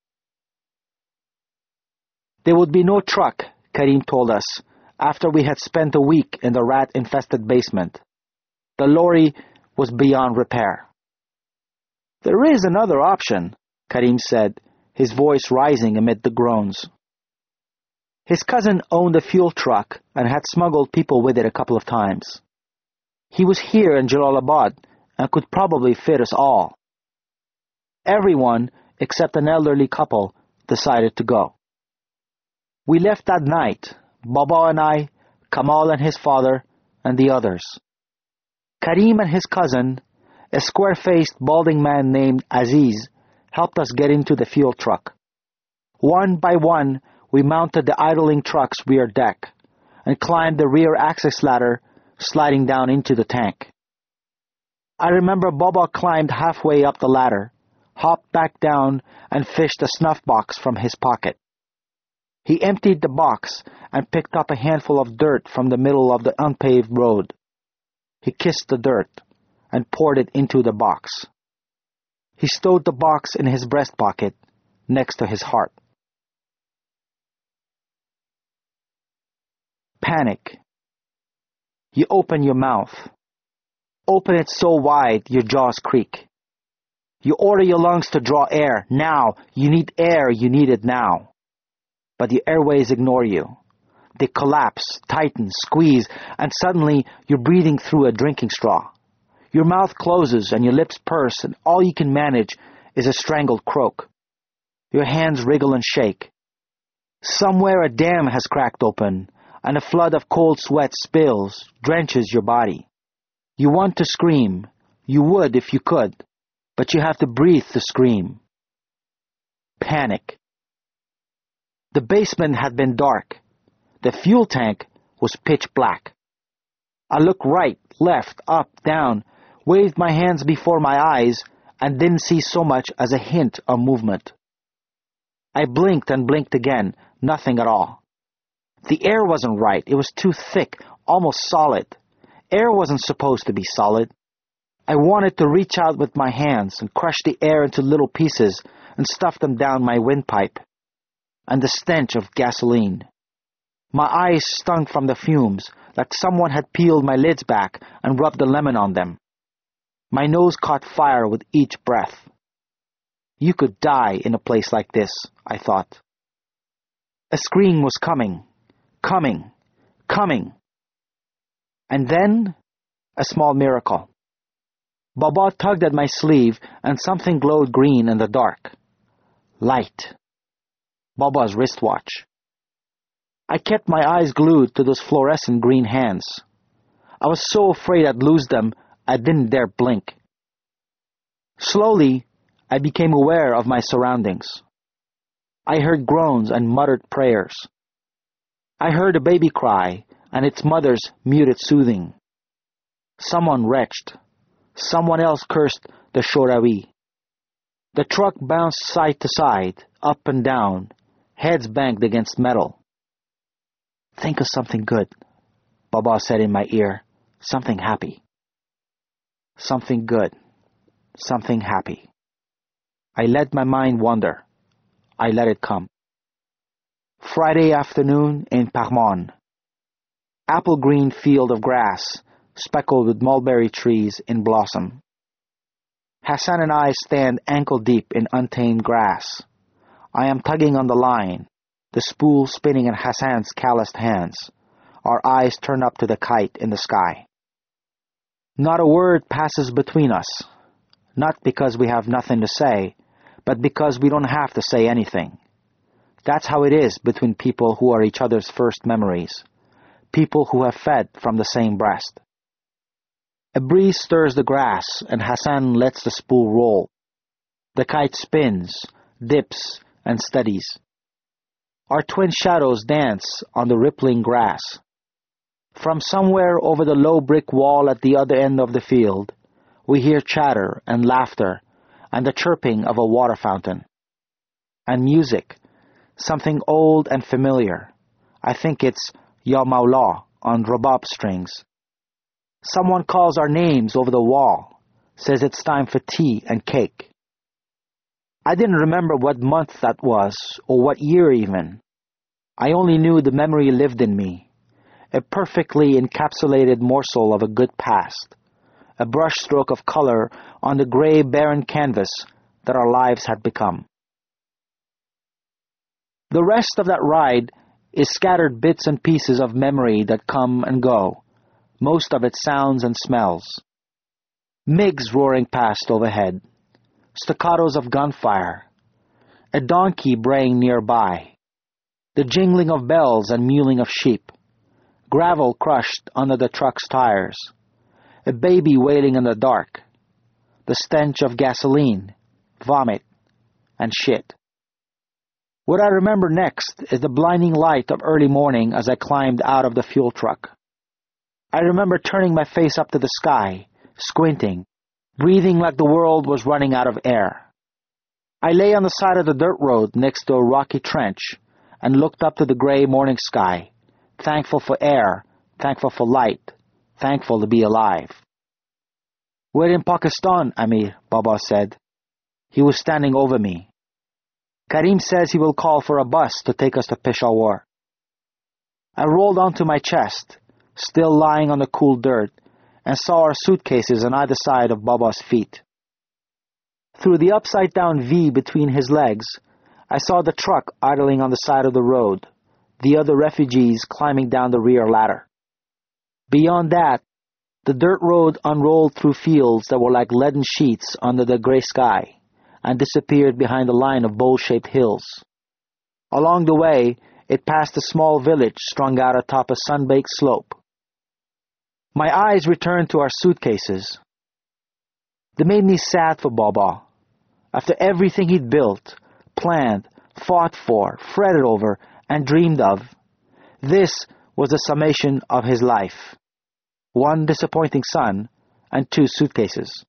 There would be no truck, Karim told us, after we had spent a week in the rat-infested basement. The lorry was beyond repair. There is another option, Karim said, his voice rising amid the groans. His cousin owned a fuel truck and had smuggled people with it a couple of times. He was here in Jalalabad and could probably fit us all. Everyone, except an elderly couple, decided to go. We left that night, Baba and I, Kamal and his father, and the others. Karim and his cousin, a square-faced, balding man named Aziz, helped us get into the fuel truck. One by one, we mounted the idling truck's rear deck and climbed the rear access ladder, sliding down into the tank. I remember Baba climbed halfway up the ladder, hopped back down, and fished a snuff box from his pocket. He emptied the box and picked up a handful of dirt from the middle of the unpaved road. He kissed the dirt and poured it into the box. He stowed the box in his breast pocket next to his heart. Panic. You open your mouth. Open it so wide your jaws creak. You order your lungs to draw air. Now. You need air. You need it now. But the airways ignore you. They collapse, tighten, squeeze, and suddenly you're breathing through a drinking straw. Your mouth closes and your lips purse, and all you can manage is a strangled croak. Your hands wriggle and shake. Somewhere a dam has cracked open, and a flood of cold sweat spills, drenches your body. You want to scream. You would if you could, but you have to breathe to scream. Panic. The basement had been dark. The fuel tank was pitch black. I looked right, left, up, down, waved my hands before my eyes, and didn't see so much as a hint of movement. I blinked and blinked again, nothing at all. The air wasn't right. It was too thick, almost solid. Air wasn't supposed to be solid. I wanted to reach out with my hands and crush the air into little pieces and stuff them down my windpipe. And the stench of gasoline. My eyes stung from the fumes, like someone had peeled my lids back and rubbed a lemon on them. My nose caught fire with each breath. You could die in a place like this, I thought. A scream was coming, coming, coming. And then, a small miracle. Baba tugged at my sleeve and something glowed green in the dark. Light. Baba's wristwatch. I kept my eyes glued to those fluorescent green hands. I was so afraid I'd lose them, I didn't dare blink. Slowly, I became aware of my surroundings. I heard groans and muttered prayers. I heard a baby cry and its mother's muted soothing. Someone retched. Someone else cursed the Shorawi. The truck bounced side to side, up and down, heads banged against metal. "Think of something good," Baba said in my ear. "Something happy." Something good. Something happy. I let my mind wander. I let it come. Friday afternoon in Parmon. Apple green field of grass, speckled with mulberry trees in blossom. Hassan and I stand ankle-deep in untamed grass. I am tugging on the line, the spool spinning in Hassan's calloused hands, our eyes turned up to the kite in the sky. Not a word passes between us, not because we have nothing to say, but because we don't have to say anything. That's how it is between people who are each other's first memories, people who have fed from the same breast. A breeze stirs the grass, and Hassan lets the spool roll. The kite spins, dips, and steadies. Our twin shadows dance on the rippling grass. From somewhere over the low brick wall at the other end of the field, we hear chatter and laughter and the chirping of a water fountain. And music, something old and familiar. I think it's Ya Mawla on rabab strings. Someone calls our names over the wall, says it's time for tea and cake. I didn't remember what month that was, or what year even. I only knew the memory lived in me, a perfectly encapsulated morsel of a good past, a brushstroke of color on the gray, barren canvas that our lives had become. The rest of that ride is scattered bits and pieces of memory that come and go, most of it sounds and smells. MiGs roaring past overhead, staccatos of gunfire, a donkey braying nearby, the jingling of bells and mewling of sheep, gravel crushed under the truck's tires, a baby wailing in the dark, the stench of gasoline, vomit, and shit. What I remember next is the blinding light of early morning as I climbed out of the fuel truck. I remember turning my face up to the sky, squinting, breathing like the world was running out of air. I lay on the side of the dirt road next to a rocky trench and looked up to the gray morning sky, thankful for air, thankful for light, thankful to be alive. "We're in Pakistan, Amir," Baba said. He was standing over me. "Karim says he will call for a bus to take us to Peshawar." I rolled onto my chest, still lying on the cool dirt, and saw our suitcases on either side of Baba's feet. Through the upside-down V between his legs, I saw the truck idling on the side of the road, the other refugees climbing down the rear ladder. Beyond that, the dirt road unrolled through fields that were like leaden sheets under the gray sky, and disappeared behind a line of bowl-shaped hills. Along the way, it passed a small village strung out atop a sun-baked slope. My eyes returned to our suitcases. They made me sad for Baba. After everything he'd built, planned, fought for, fretted over, and dreamed of, this was the summation of his life. 1 disappointing son and 2 suitcases.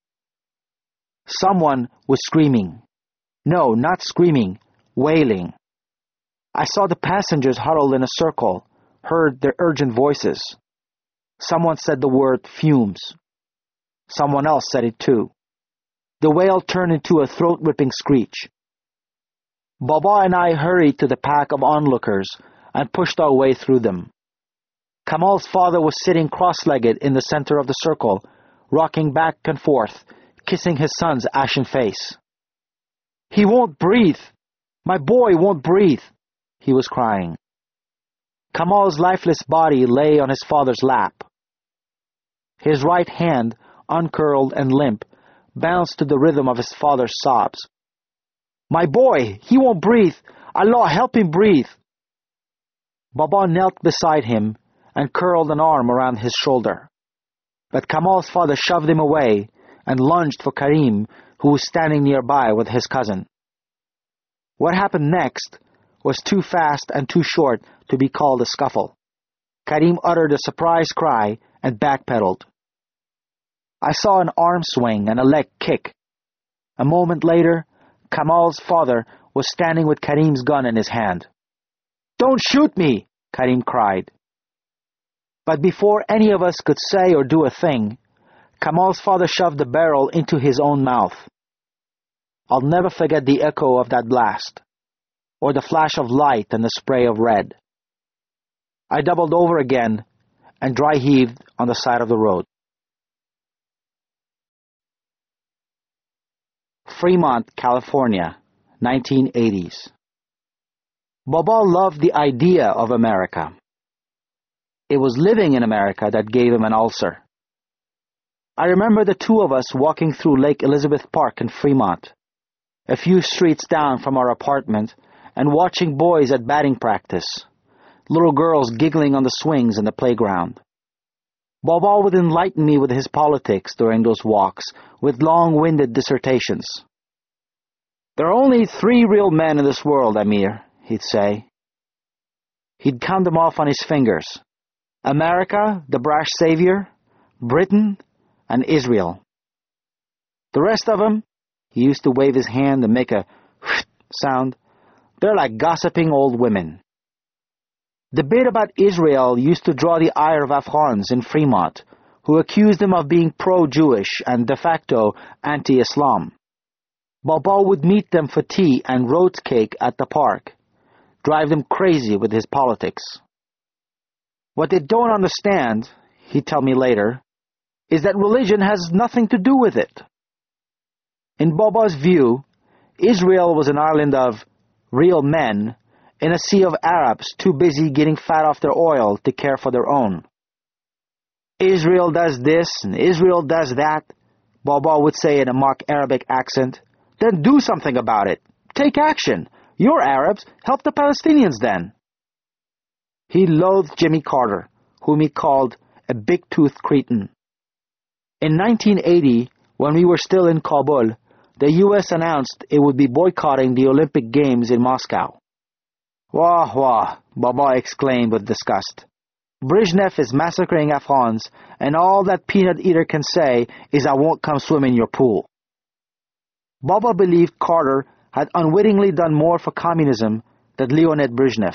Someone was screaming. No, not screaming, wailing. I saw the passengers huddled in a circle, heard their urgent voices. Someone said the word fumes. Someone else said it too. The wail turned into a throat-ripping screech. Baba and I hurried to the pack of onlookers and pushed our way through them. Kamal's father was sitting cross-legged in the center of the circle, rocking back and forth, kissing his son's ashen face. "He won't breathe! My boy won't breathe!" he was crying. Kamal's lifeless body lay on his father's lap. His right hand, uncurled and limp, bounced to the rhythm of his father's sobs. "My boy, he won't breathe! Allah, help him breathe!" Baba knelt beside him and curled an arm around his shoulder. But Kamal's father shoved him away and lunged for Karim, who was standing nearby with his cousin. What happened next was too fast and too short to be called a scuffle. Karim uttered a surprised cry and backpedaled. I saw an arm swing and a leg kick. A moment later, Kamal's father was standing with Karim's gun in his hand. "Don't shoot me!" Karim cried. But before any of us could say or do a thing, Kamal's father shoved the barrel into his own mouth. I'll never forget the echo of that blast, or the flash of light and the spray of red. I doubled over again and dry heaved on the side of the road. Fremont, California, 1980s. Baba loved the idea of America. It was living in America that gave him an ulcer. I remember the two of us walking through Lake Elizabeth Park in Fremont, a few streets down from our apartment, and watching boys at batting practice, little girls giggling on the swings in the playground. Baba would enlighten me with his politics during those walks, with long-winded dissertations. "There are only 3 real men in this world, Amir," he'd say. He'd count them off on his fingers. America, the brash savior, Britain, and Israel. The rest of them, he used to wave his hand and make a sound, they're like gossiping old women. The bit about Israel used to draw the ire of Afghans in Fremont, who accused him of being pro-Jewish and de facto anti-Islam. Baba would meet them for tea and roast cake at the park, drive them crazy with his politics. What they don't understand, he'd tell me later, is that religion has nothing to do with it. In Baba's view, Israel was an island of real men in a sea of Arabs too busy getting fat off their oil to care for their own. Israel does this and Israel does that, Baba would say in a mock Arabic accent. Then do something about it. Take action. You're Arabs. Help the Palestinians then. He loathed Jimmy Carter, whom he called a big-toothed cretin. In 1980, when we were still in Kabul, the U.S. announced it would be boycotting the Olympic Games in Moscow. "Wah, wah," Baba exclaimed with disgust. "Brezhnev is massacring Afghans, and all that peanut eater can say is I won't come swim in your pool." Baba believed Carter had unwittingly done more for communism than Leonid Brezhnev.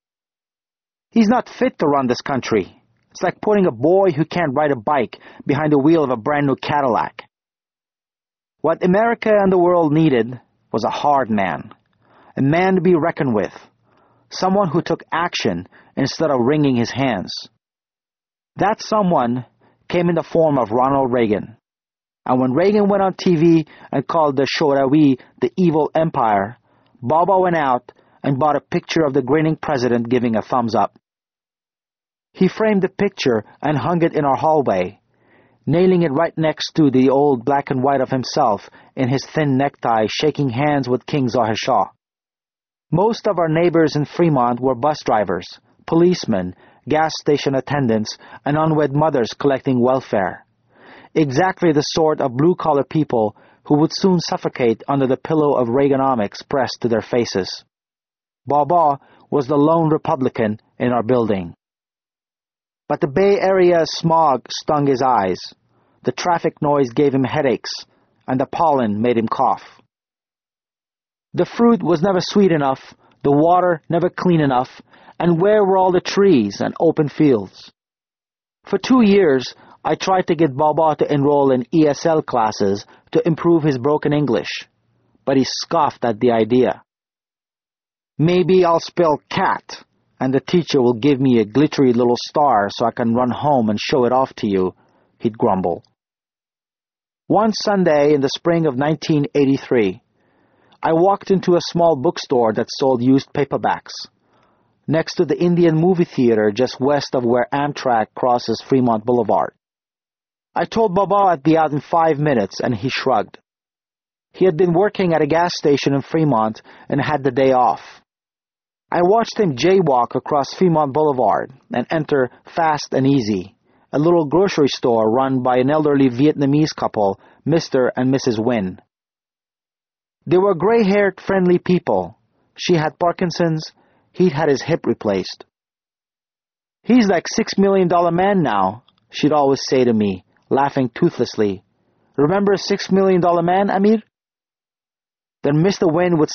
"He's not fit to run this country. It's like putting a boy who can't ride a bike behind the wheel of a brand new Cadillac." What America and the world needed was a hard man, a man to be reckoned with, someone who took action instead of wringing his hands. That someone came in the form of Ronald Reagan. And when Reagan went on TV and called the Shorawi the evil empire, Baba went out and bought a picture of the grinning president giving a thumbs up. He framed the picture and hung it in our hallway, nailing it right next to the old black and white of himself in his thin necktie shaking hands with King Zahir Shah. Most of our neighbors in Fremont were bus drivers, policemen, gas station attendants, and unwed mothers collecting welfare. Exactly the sort of blue-collar people who would soon suffocate under the pillow of Reaganomics pressed to their faces. Baba was the lone Republican in our building. But the Bay Area smog stung his eyes, the traffic noise gave him headaches, and the pollen made him cough. The fruit was never sweet enough, the water never clean enough, and where were all the trees and open fields? For 2 years, I tried to get Baba to enroll in ESL classes to improve his broken English, but he scoffed at the idea. "Maybe I'll spell cat, and the teacher will give me a glittery little star so I can run home and show it off to you," he'd grumble. One Sunday in the spring of 1983, I walked into a small bookstore that sold used paperbacks, next to the Indian movie theater just west of where Amtrak crosses Fremont Boulevard. I told Baba I'd be out in 5 minutes, and he shrugged. He had been working at a gas station in Fremont and had the day off. I watched him jaywalk across Fremont Boulevard and enter Fast and Easy, a little grocery store run by an elderly Vietnamese couple, Mr. and Mrs. Nguyen. They were gray-haired, friendly people, She had Parkinson's. He'd had his hip replaced. "He's like $6 million man now," she'd always say to me, laughing toothlessly. "Remember $6 million man, Amir?" Then Mr. Wayne would